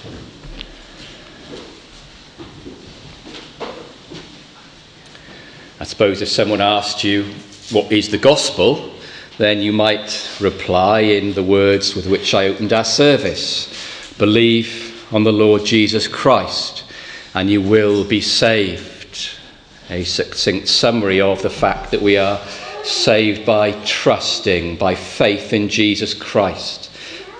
I suppose if someone asked you, what is the gospel? Then you might reply in the words with which I opened our service. Believe on the Lord Jesus Christ and you will be saved. A succinct summary of the fact that we are saved by trusting, by faith in Jesus Christ.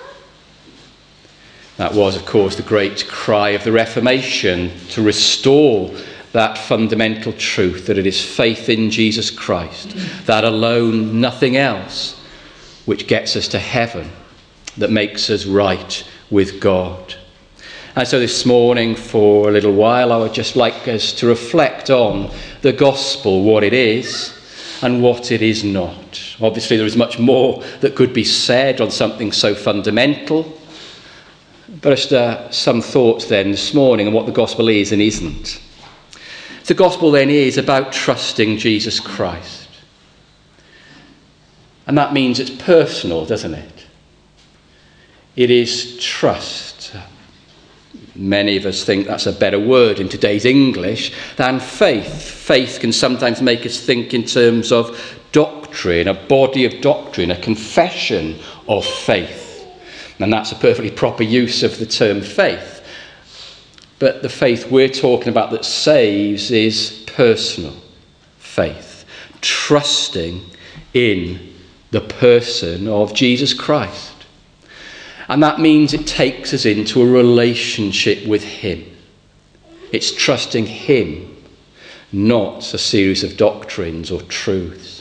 That was, of course, the great cry of the Reformation, to restore that fundamental truth that it is faith in Jesus Christ, that alone, nothing else, which gets us to heaven, that makes us right with God. And so this morning, for a little while, I would just like us to reflect on the gospel, what it is and what it is not. Obviously, there is much more that could be said on something so fundamental, but just some thoughts then this morning on what the gospel is and isn't. The gospel then is about trusting Jesus Christ. And that means it's personal, doesn't it? It is trust. Many of us think that's a better word in today's English than faith. Faith can sometimes make us think in terms of doctrine, a body of doctrine, a confession of faith. And that's a perfectly proper use of the term faith. But the faith we're talking about that saves is personal faith, trusting in the person of Jesus Christ. And that means it takes us into a relationship with him. It's trusting him, not a series of doctrines or truths.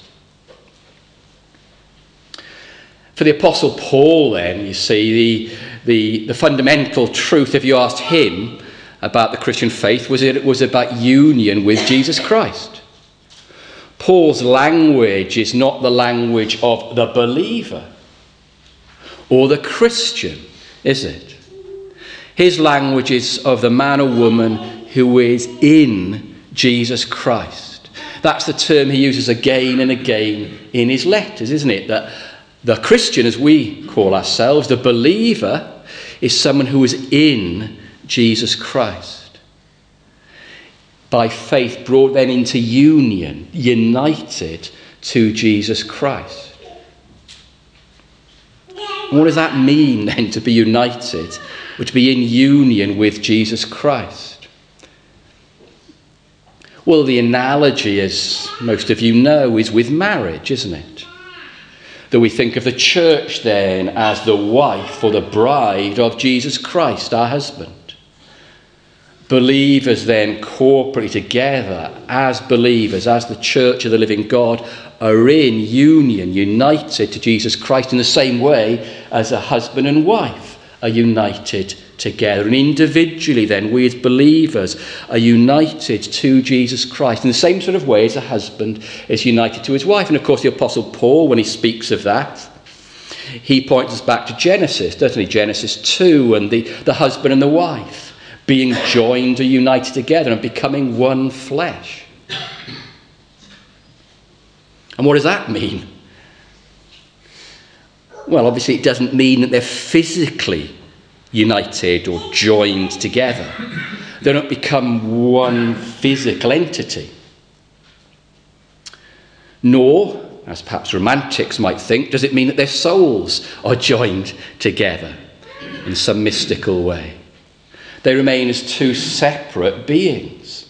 For the Apostle Paul then, you see, the fundamental truth, if you asked him about the Christian faith, it was about union with Jesus Christ. Paul's language is not the language of the believer or the Christian, is it? His language is of the man or woman who is in Jesus Christ. That's the term he uses again and again in his letters, isn't it? That the Christian, as we call ourselves, the believer, is someone who is in Jesus Christ. By faith brought then into union, united to Jesus Christ. And what does that mean then, to be united, or to be in union with Jesus Christ? Well, the analogy, as most of you know, is with marriage, isn't it? That we think of the church then as the wife or the bride of Jesus Christ, our husband. Believers then corporately together as believers, as the church of the living God, are in union, united to Jesus Christ in the same way as a husband and wife are united together. And individually then, we as believers are united to Jesus Christ in the same sort of way as a husband is united to his wife. And of course, the Apostle Paul, when he speaks of that, he points us back to Genesis, doesn't he? Genesis 2 and the husband and the wife being joined or united together and becoming one flesh. And what does that mean? Well, obviously it doesn't mean that they're physically united or joined together. They don't become one physical entity. Nor, as perhaps romantics might think, does it mean that their souls are joined together in some mystical way. They remain as two separate beings.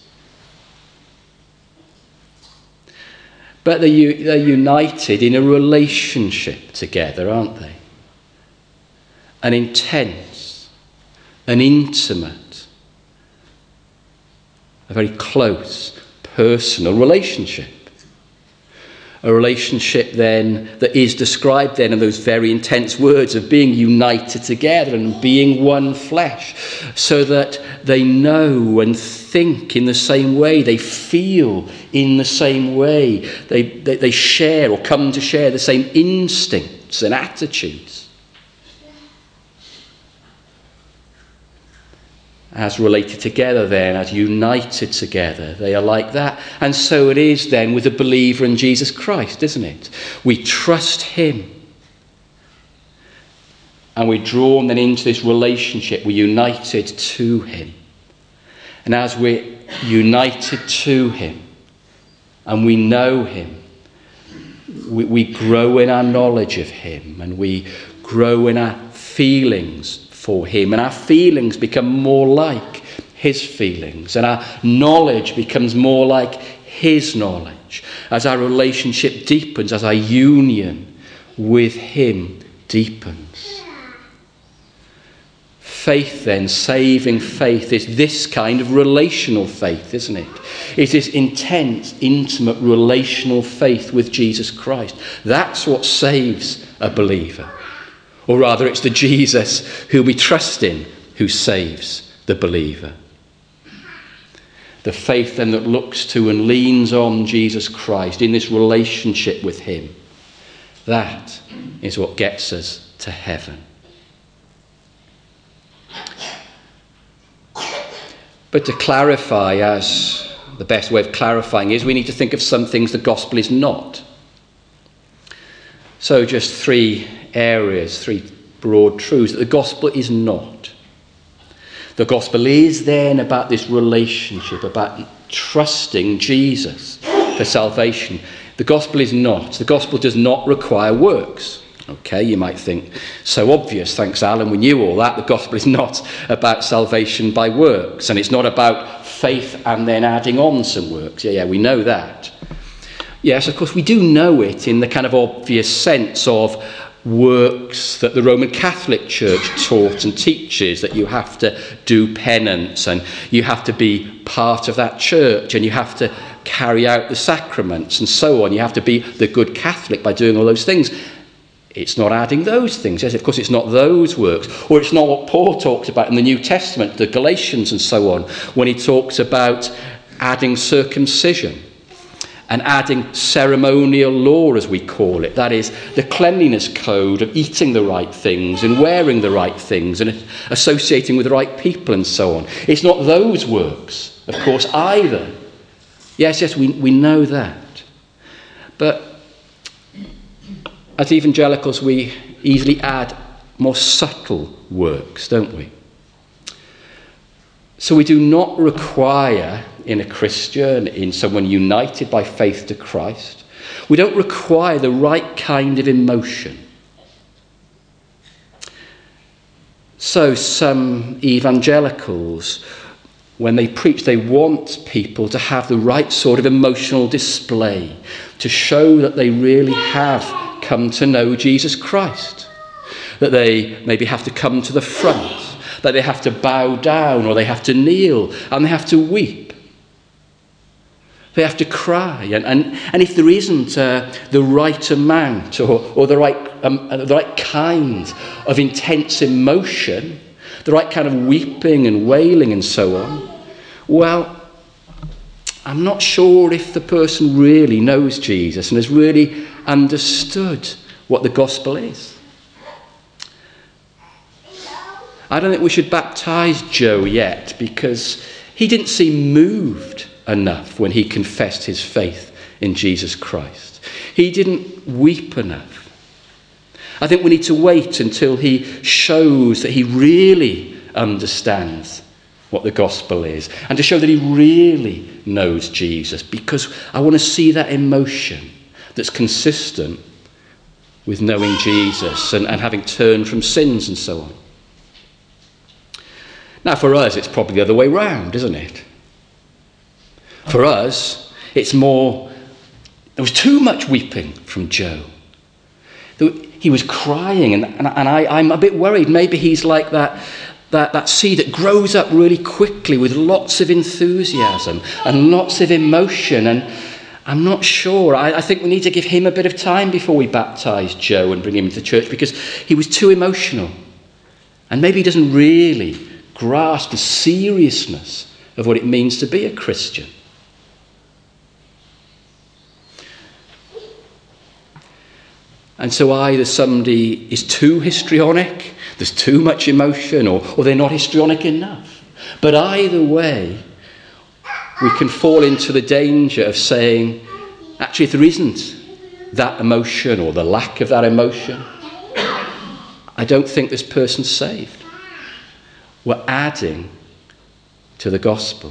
But they're united in a relationship together, aren't they? An intense, an intimate, a very close, personal relationship. A relationship then that is described then in those very intense words of being united together and being one flesh, so that they know and think in the same way, they feel in the same way, they share or come to share the same instincts and attitudes. As related together then, as united together, they are like that. And so it is then with the believer in Jesus Christ, isn't it? We trust him. and we're drawn then into this relationship. We're united to him. And as we're united to him and we know him, we grow in our knowledge of him, and we grow in our feelings for him, and our feelings become more like his feelings, and our knowledge becomes more like his knowledge. As our relationship deepens, as our union with him deepens. Faith then, saving faith, is this kind of relational faith, isn't it? It is intense, intimate, relational faith with Jesus Christ. That's what saves a believer. Or rather, it's the Jesus who we trust in who saves the believer. The faith then that looks to and leans on Jesus Christ in this relationship with him, that is what gets us to heaven. But to clarify, as the best way of clarifying is, we need to think of some things the gospel is not. So just three areas, three broad truths that the gospel is not. The gospel is then about this relationship, about trusting Jesus for salvation. The gospel is not. The gospel does not require works. Okay, you might think, so obvious, thanks Alan, we knew all that. The gospel is not about salvation by works, and it's not about faith and then adding on some works. Yeah, we know that. Yes, of course, we do know it in the kind of obvious sense of works that the Roman Catholic Church taught and teaches, that you have to do penance and you have to be part of that church and you have to carry out the sacraments and so on. You have to be the good Catholic by doing all those things. It's not adding those things, yes, of course it's not those works, or it's not what Paul talks about in the New Testament, the Galatians and so on, when he talks about adding circumcision and adding ceremonial law, as we call it. That is, the cleanliness code of eating the right things and wearing the right things and associating with the right people and so on. It's not those works, of course, either. Yes, we know that. But as evangelicals, we easily add more subtle works, don't we? So we do not require in a Christian, in someone united by faith to Christ, we don't require the right kind of emotion. So some evangelicals, when they preach, they want people to have the right sort of emotional display to show that they really have come to know Jesus Christ, that they maybe have to come to the front, that they have to bow down or they have to kneel and they have to weep. They have to cry, and if there isn't the right amount or the right kind of intense emotion, the right kind of weeping and wailing and so on, well, I'm not sure if the person really knows Jesus and has really understood what the gospel is. I don't think we should baptize Joe yet, because he didn't seem moved enough when he confessed his faith in Jesus Christ. He didn't weep enough. I think we need to wait until he shows that he really understands what the gospel is, and to show that he really knows Jesus, because I want to see that emotion that's consistent with knowing Jesus and having turned from sins and so on. Now, for us, it's probably the other way round, isn't it? For us, it's more, there was too much weeping from Joe. He was crying, and I'm a bit worried. Maybe he's like that seed that grows up really quickly with lots of enthusiasm and lots of emotion, and I'm not sure. I think we need to give him a bit of time before we baptise Joe and bring him into church, because he was too emotional. And maybe he doesn't really grasp the seriousness of what it means to be a Christian. And so either somebody is too histrionic, there's too much emotion, or they're not histrionic enough. But either way, we can fall into the danger of saying, actually, if there isn't that emotion or the lack of that emotion, I don't think this person's saved. We're adding to the gospel.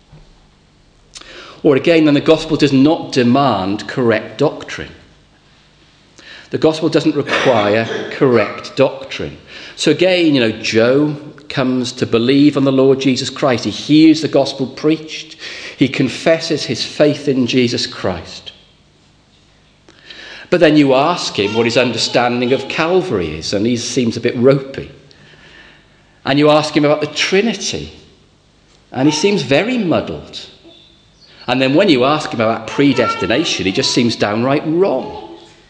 Or again, then the gospel does not demand correct doctrine. The gospel doesn't require correct doctrine. So again, Joe comes to believe on the Lord Jesus Christ. He hears the gospel preached. He confesses his faith in Jesus Christ. But then you ask him what his understanding of Calvary is, and he seems a bit ropey. And you ask him about the Trinity, and he seems very muddled. And then when you ask him about predestination, he just seems downright wrong.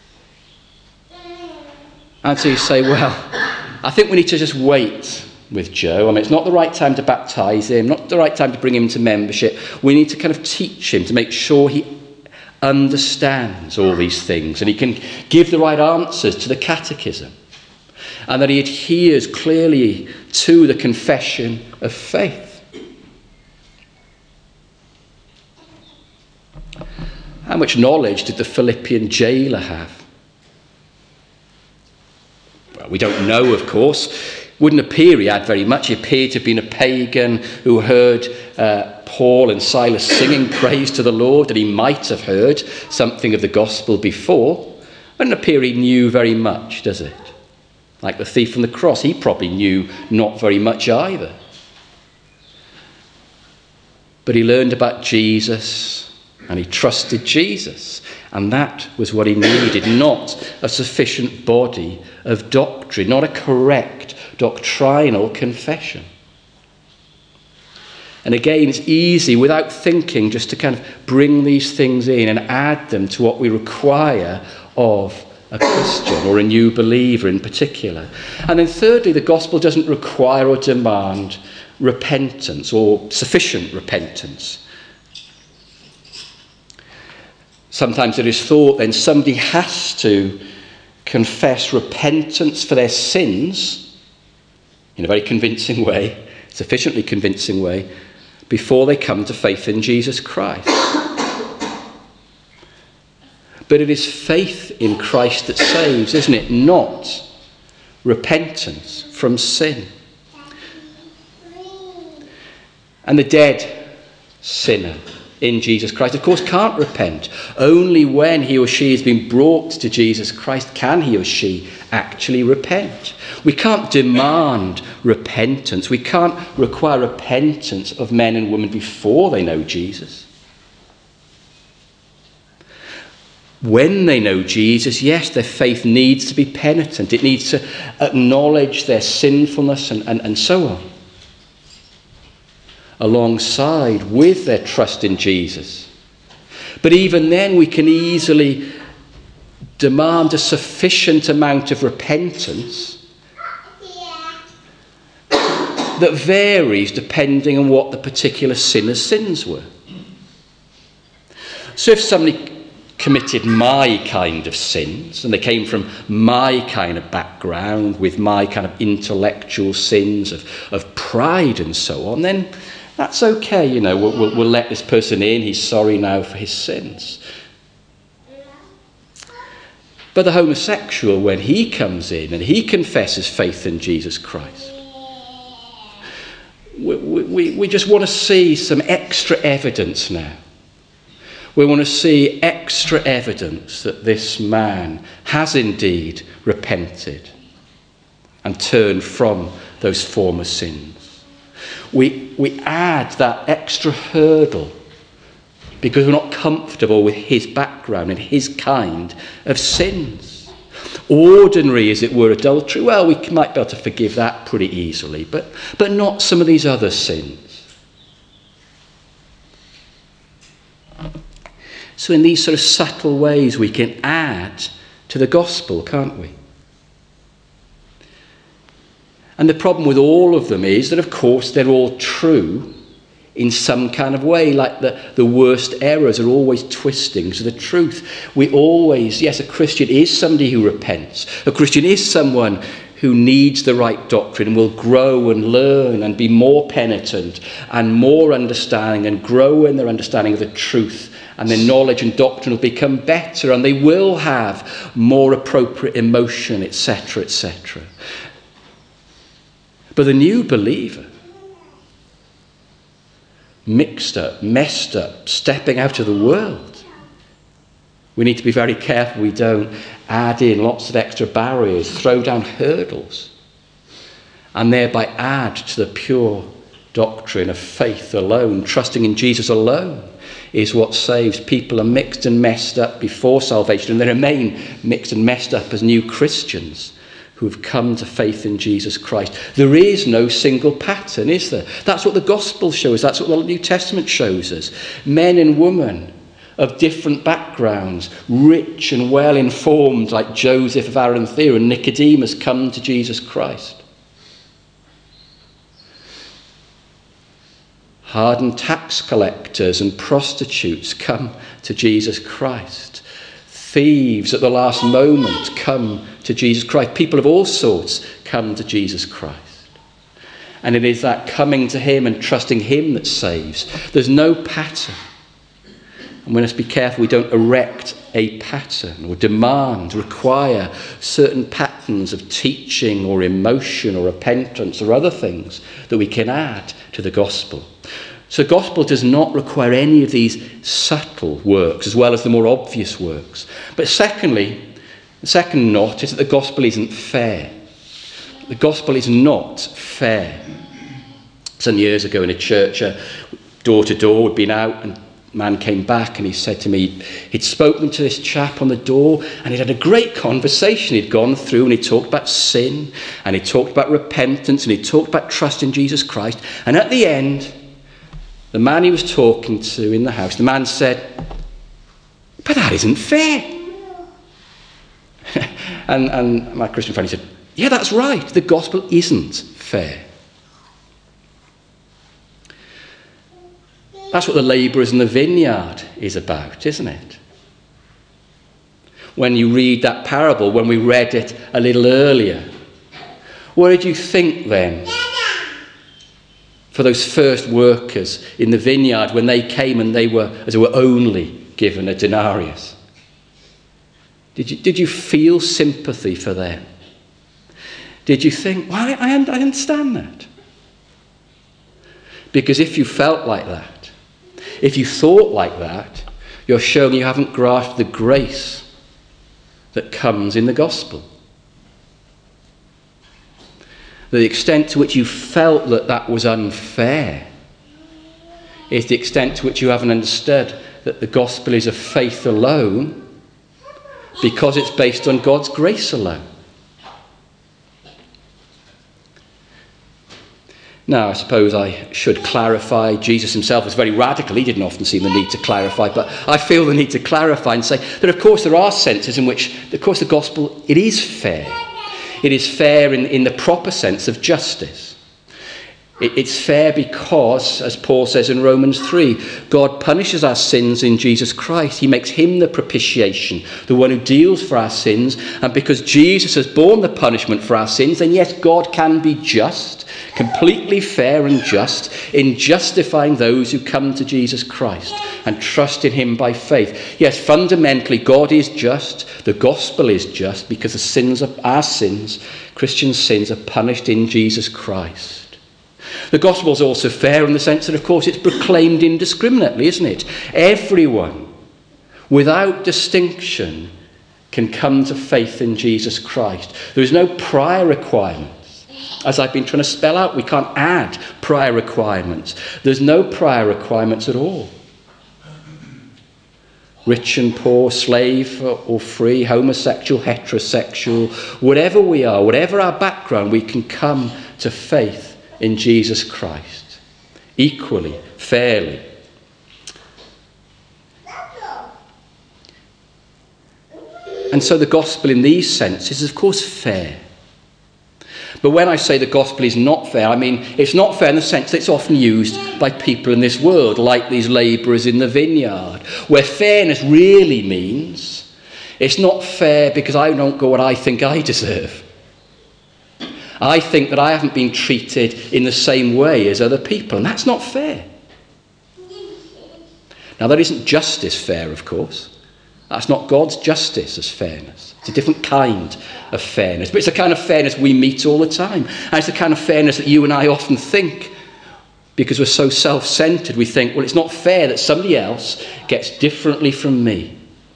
And so you say, well, I think we need to just wait with Joe. I mean, it's not the right time to baptise him, not the right time to bring him to membership. We need to kind of teach him to make sure he understands all these things and he can give the right answers to the catechism and that he adheres clearly to the confession of faith. How much knowledge did the Philippian jailer have? Well, we don't know, of course. Wouldn't appear he had very much. He appeared to have been a pagan who heard Paul and Silas singing praise to the Lord, and he might have heard something of the gospel before. Wouldn't appear he knew very much, does it? Like the thief on the cross, he probably knew not very much either. But he learned about Jesus and he trusted Jesus. And that was what he needed, not a sufficient body of doctrine, not a correct doctrinal confession. And again, it's easy, without thinking, just to kind of bring these things in and add them to what we require of a Christian or a new believer in particular. And then thirdly, the gospel doesn't require or demand repentance or sufficient repentance. Sometimes it is thought then somebody has to confess repentance for their sins in a very convincing way, sufficiently convincing way, before they come to faith in Jesus Christ. But it is faith in Christ that saves, isn't it? Not repentance from sin. And the dead sinner in Jesus Christ, of course, can't repent. Only when he or she has been brought to Jesus Christ can he or she actually repent. We can't demand repentance. We can't require repentance of men and women before they know Jesus. When they know Jesus, yes, their faith needs to be penitent. It needs to acknowledge their sinfulness and so on. Alongside with their trust in Jesus. But even then we can easily demand a sufficient amount of repentance that varies depending on what the particular sinner's sins were. So if somebody committed my kind of sins and they came from my kind of background with my kind of intellectual sins of pride and so on, then that's okay, we'll let this person in. He's sorry now for his sins. But the homosexual, when he comes in and he confesses faith in Jesus Christ, we just want to see some extra evidence now. We want to see extra evidence that this man has indeed repented and turned from those former sins. We add that extra hurdle because we're not comfortable with his background and his kind of sins. Ordinary, as it were, adultery, well, we might be able to forgive that pretty easily, but not some of these other sins. So in these sort of subtle ways we can add to the gospel, can't we? And the problem with all of them is that, of course, they're all true in some kind of way, like the worst errors are always twistings of the truth. We always, yes, a Christian is somebody who repents. A Christian is someone who needs the right doctrine will grow and learn and be more penitent and more understanding and grow in their understanding of the truth, and their knowledge and doctrine will become better, and they will have more appropriate emotion, etc., etc. But the new believer, mixed up, messed up, stepping out of the world, we need to be very careful we don't add in lots of extra barriers, throw down hurdles, and thereby add to the pure doctrine of faith alone. Trusting in Jesus alone is what saves. People are mixed and messed up before salvation, and they remain mixed and messed up as new Christians who have come to faith in Jesus Christ. There is no single pattern, is there? That's what the Gospel shows. That's what the New Testament shows us. Men and women of different backgrounds, rich and well informed, like Joseph of Arimathea and Nicodemus, come to Jesus Christ. Hardened tax collectors and prostitutes come to Jesus Christ. Thieves at the last moment come to Jesus Christ. People of all sorts come to Jesus Christ. And it is that coming to him and trusting him that saves. There's no pattern. And we must be careful we don't erect a pattern or demand, require certain patterns of teaching or emotion or repentance or other things that we can add to the gospel. So the gospel does not require any of these subtle works as well as the more obvious works. But secondly, the second knot is that the gospel isn't fair. The gospel is not fair. Some years ago in a church, door to door, we'd been out, and a man came back and he said to me he'd spoken to this chap on the door and he'd had a great conversation. He'd gone through and he talked about sin and he talked about repentance and he talked about trust in Jesus Christ. And at the end, the man he was talking to in the house, the man said, "But that isn't fair." and my Christian friend, he said, "Yeah, that's right. The gospel isn't fair." That's what the labourers in the vineyard is about, isn't it? When you read that parable, when we read it a little earlier, what did you think then? For those first workers in the vineyard, when they came and they were, as it were, only given a denarius. Did you feel sympathy for them? Did you think, well, I understand that? Because if you felt like that, if you thought like that, you're showing you haven't grasped the grace that comes in the gospel. The extent to which you felt that that was unfair is the extent to which you haven't understood that the gospel is of faith alone because it's based on God's grace alone. Now, I suppose I should clarify. Jesus himself was very radical. He didn't often see the need to clarify, but I feel the need to clarify and say that, of course, there are senses in which, of course, the gospel, it is fair. It is fair in the proper sense of justice. It's fair because, as Paul says in Romans 3, God punishes our sins in Jesus Christ. He makes him the propitiation, the one who deals for our sins. And because Jesus has borne the punishment for our sins, then yes, God can be just, completely fair and just, in justifying those who come to Jesus Christ and trust in him by faith. Yes, fundamentally, God is just. The gospel is just because the sins of our sins, Christian sins, are punished in Jesus Christ. The gospel is also fair in the sense that, of course, it's proclaimed indiscriminately, isn't it? Everyone, without distinction, can come to faith in Jesus Christ. There is no prior requirements. As I've been trying to spell out, we can't add prior requirements. There's no prior requirements at all. Rich and poor, slave or free, homosexual, heterosexual, whatever we are, whatever our background, we can come to faith in Jesus Christ, equally, fairly. And so the gospel in these senses is, of course, fair. But when I say the gospel is not fair, I mean it's not fair in the sense that it's often used by people in this world, like these labourers in the vineyard, where fairness really means it's not fair because I don't get what I think I deserve. I think that I haven't been treated in the same way as other people, and that's not fair. Now, that isn't justice fair, of course. That's not God's justice as fairness. It's a different kind of fairness. But it's the kind of fairness we meet all the time. And it's the kind of fairness that you and I often think, because we're so self-centered, we think, well, it's not fair that somebody else gets differently from me.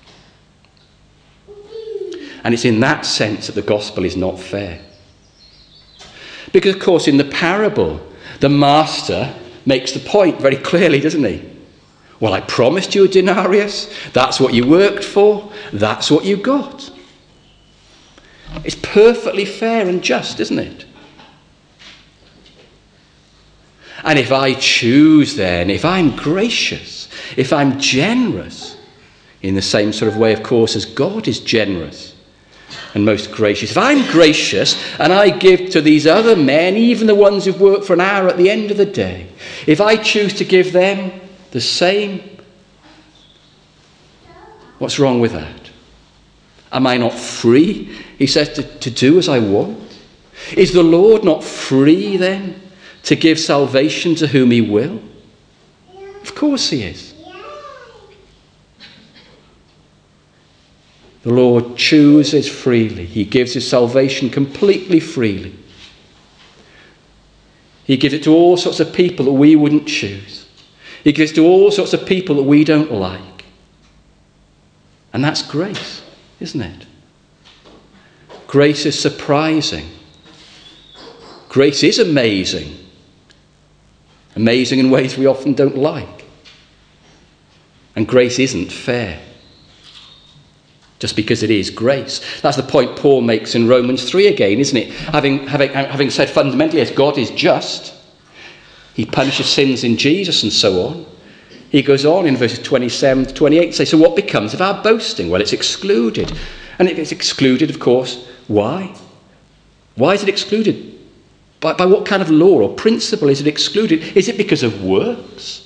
And it's in that sense that the gospel is not fair. Because, of course, in the parable, the master makes the point very clearly, doesn't he? Well, I promised you a denarius. That's what you worked for. That's what you got. It's perfectly fair and just, isn't it? And if I choose then, if I'm gracious, if I'm generous, in the same sort of way, of course, as God is generous and most gracious. If I'm gracious and I give to these other men, even the ones who've worked for an hour at the end of the day, if I choose to give them the same, what's wrong with that? Am I not free, he says, to do as I want? Is the Lord not free then to give salvation to whom he will? Of course he is. The Lord chooses freely. He gives his salvation completely freely. He gives it to all sorts of people that we wouldn't choose. He gives it to all sorts of people that we don't like. And that's grace, isn't it? Grace is surprising. Grace is amazing. Amazing in ways we often don't like. And grace isn't fair. Just because it is grace. That's the point Paul makes in Romans 3 again, isn't it? Having said fundamentally, as God is just, he punishes sins in Jesus and so on. He goes on in verses 27 to 28 to say, so what becomes of our boasting? Well, it's excluded. And it's excluded, of course, why? Why is it excluded? By what kind of law or principle is it excluded? Is it because of works?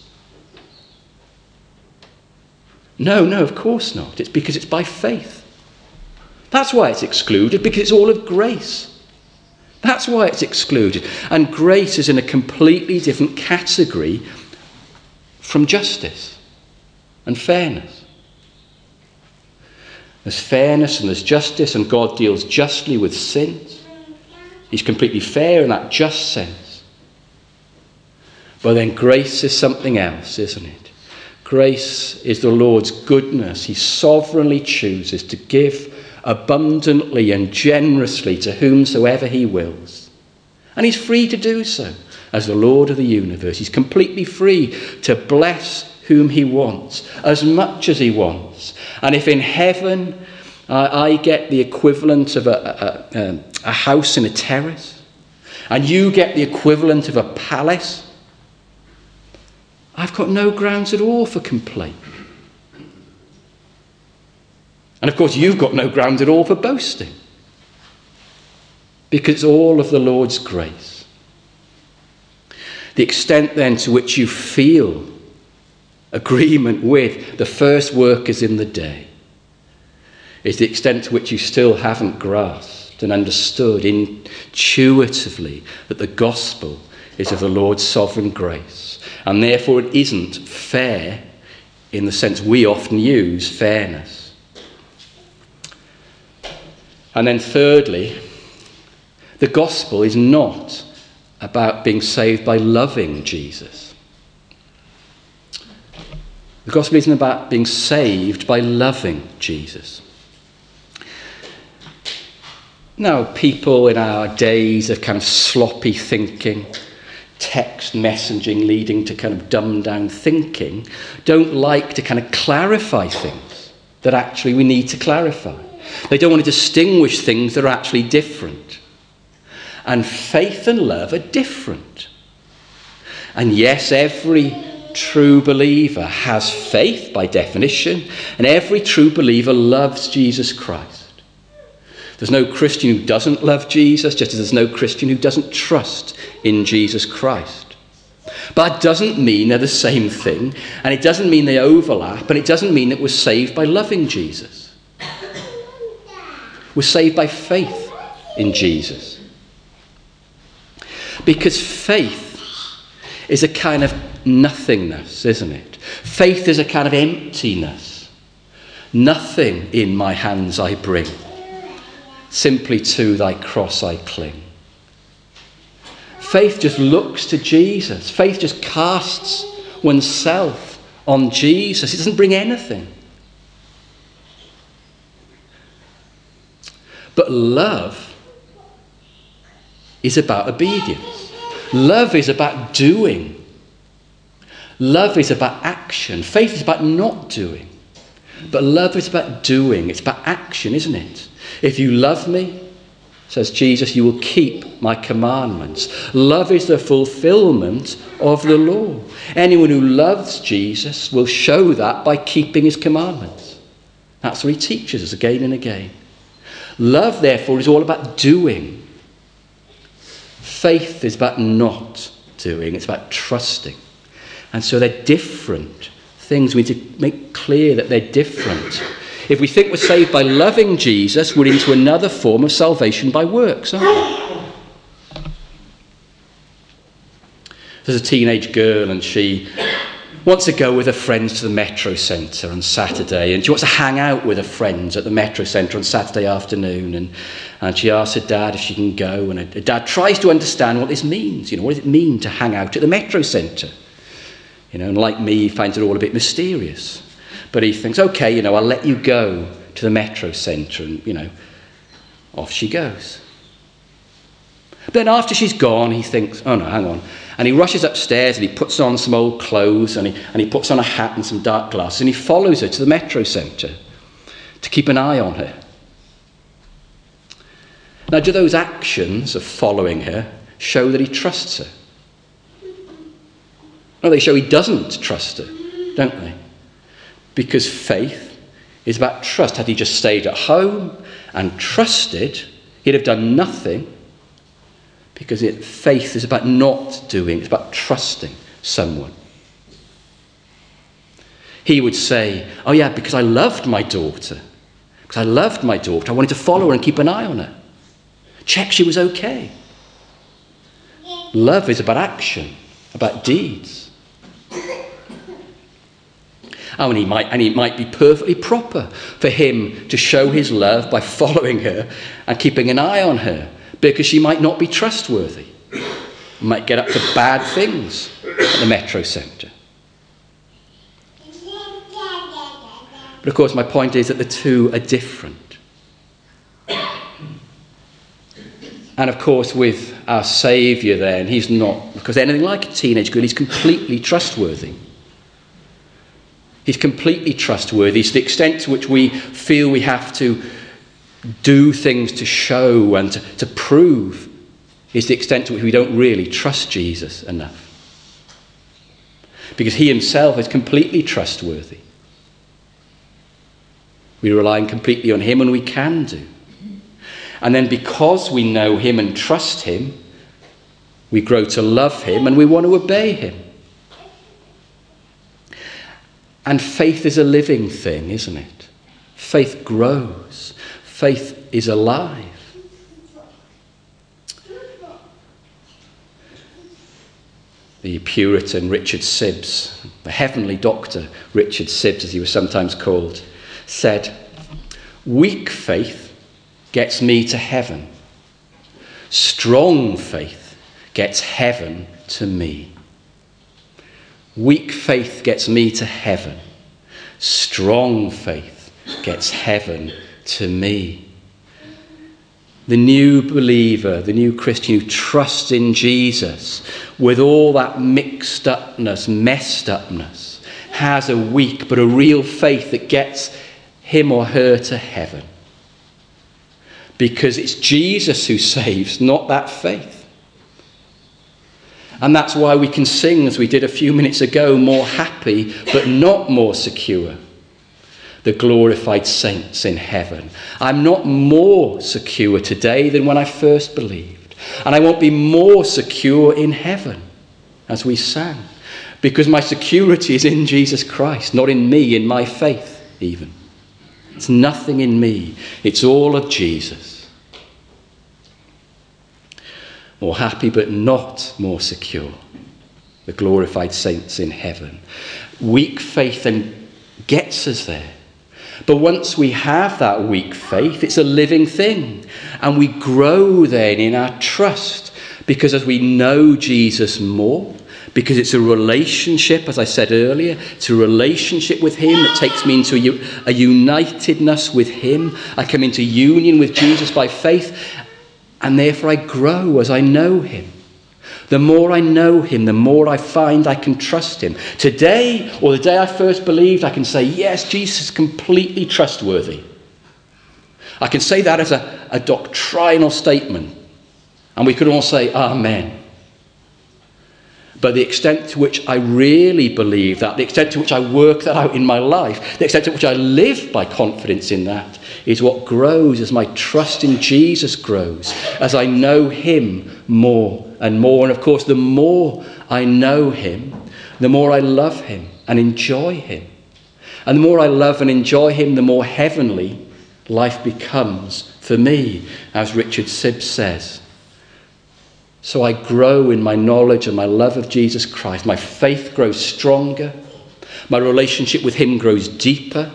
No, of course not. It's because it's by faith. That's why it's excluded, because it's all of grace. That's why it's excluded. And grace is in a completely different category from justice and fairness. There's fairness and there's justice, and God deals justly with sins. He's completely fair in that just sense. But then grace is something else, isn't it? Grace is the Lord's goodness. He sovereignly chooses to give abundantly and generously to whomsoever he wills. And he's free to do so as the Lord of the universe. He's completely free to bless whom he wants, as much as he wants. And if in heaven I get the equivalent of a house in a terrace, and you get the equivalent of a palace, I've got no grounds at all for complaint. And of course, you've got no grounds at all for boasting. Because it's all of the Lord's grace. The extent then to which you feel agreement with the first workers in the day is the extent to which you still haven't grasped and understood intuitively that the gospel is of the Lord's sovereign grace. And therefore it isn't fair in the sense we often use fairness. And then thirdly, the gospel is not about being saved by loving Jesus. The gospel isn't about being saved by loving Jesus. Now, people in our days of kind of sloppy thinking, text messaging leading to kind of dumbed down thinking, don't like to kind of clarify things that actually we need to clarify. They don't want to distinguish things that are actually different. And faith and love are different. And yes, every true believer has faith by definition, and every true believer loves Jesus Christ. There's no Christian who doesn't love Jesus, just as there's no Christian who doesn't trust in Jesus Christ. But that doesn't mean they're the same thing, and it doesn't mean they overlap, and it doesn't mean that we're saved by loving Jesus. We're saved by faith in Jesus. Because faith is a kind of nothingness, isn't it? Faith is a kind of emptiness. Nothing in my hands I bring, simply to thy cross I cling. Faith just looks to Jesus. Faith just casts oneself on Jesus. It doesn't bring anything. But love is about obedience. Love is about doing. Love is about action. Faith is about not doing. But love is about doing. It's about action, isn't it? If you love me, says Jesus, you will keep my commandments. Love is the fulfillment of the law. Anyone who loves Jesus will show that by keeping his commandments. That's what he teaches us again and again. Love, therefore, is all about doing. Faith is about not doing. It's about trusting. And so they're different things. We need to make clear that they're different. If we think we're saved by loving Jesus, we're into another form of salvation by works, aren't we? There's a teenage girl and she wants to go with her friends to the Metro Centre on Saturday, and she wants to hang out with her friends at the Metro Centre on Saturday afternoon, and she asks her dad if she can go, and her dad tries to understand what this means. What does it mean to hang out at the Metro Centre? And like me, he finds it all a bit mysterious. But he thinks, okay, I'll let you go to the Metro Centre, and, off she goes. But then after she's gone, he thinks, oh no, hang on. And he rushes upstairs and he puts on some old clothes and he puts on a hat and some dark glasses and he follows her to the Metro Centre to keep an eye on her. Now, do those actions of following her show that he trusts her? No, they show he doesn't trust her, don't they? Because faith is about trust. Had he just stayed at home and trusted, he'd have done nothing. Because faith is about not doing, it's about trusting someone. He would say, oh yeah, because I loved my daughter. Because I loved my daughter, I wanted to follow her and keep an eye on her. Check she was okay. Love is about action, about deeds. Oh, and it might be perfectly proper for him to show his love by following her and keeping an eye on her, because she might not be trustworthy. Might get up to bad things at the Metro Centre. But of course, my point is that the two are different. And of course, with our Saviour then, he's not, because anything like a teenage girl, he's completely trustworthy. He's completely trustworthy. It's the extent to which we feel we have to do things to show and to prove is the extent to which we don't really trust Jesus enough. Because he himself is completely trustworthy. We're relying completely on him, and we can do. And then because we know him and trust him, we grow to love him and we want to obey him. And faith is a living thing, isn't it? Faith grows. Faith is alive. The Puritan Richard Sibbes, the heavenly doctor Richard Sibbes, as he was sometimes called, said, "Weak faith gets me to heaven. Strong faith gets heaven to me." Weak faith gets me to heaven. Strong faith gets heaven to me. The new believer, the new Christian who trusts in Jesus with all that mixed upness, messed upness, has a weak but a real faith that gets him or her to heaven. Because it's Jesus who saves, not that faith. And that's why we can sing, as we did a few minutes ago, more happy but not more secure. The glorified saints in heaven. I'm not more secure today than when I first believed. And I won't be more secure in heaven, as we sang. Because my security is in Jesus Christ, not in me, in my faith even. It's nothing in me. It's all of Jesus. more happy but not more secure. The glorified saints in heaven. Weak faith then gets us there. But once we have that weak faith, it's a living thing. And we grow then in our trust, because as we know Jesus more, because it's a relationship, as I said earlier, it's a relationship with him that takes me into a unitedness with him. I come into union with Jesus by faith, and therefore I grow as I know him. The more I know him, the more I find I can trust him. Today, or the day I first believed, I can say, yes, Jesus is completely trustworthy. I can say that as a doctrinal statement. And we could all say, amen. But the extent to which I really believe that, the extent to which I work that out in my life, the extent to which I live by confidence in that, is what grows as my trust in Jesus grows, as I know him more and more. And of course, the more I know him, the more I love him and enjoy him. And the more I love and enjoy him, the more heavenly life becomes for me, as Richard Sibbes says. So I grow in my knowledge and my love of Jesus Christ. My faith grows stronger. My relationship with him grows deeper.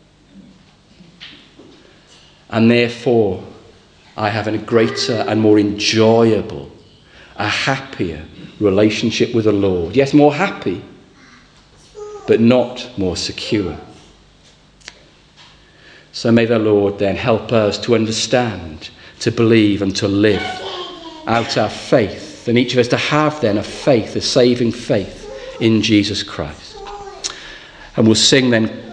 And therefore, I have a greater and more enjoyable, a happier relationship with the Lord. Yes, more happy, but not more secure. So may the Lord then help us to understand, to believe and to live out our faith, and each of us to have then a faith, a saving faith in Jesus Christ. And we'll sing then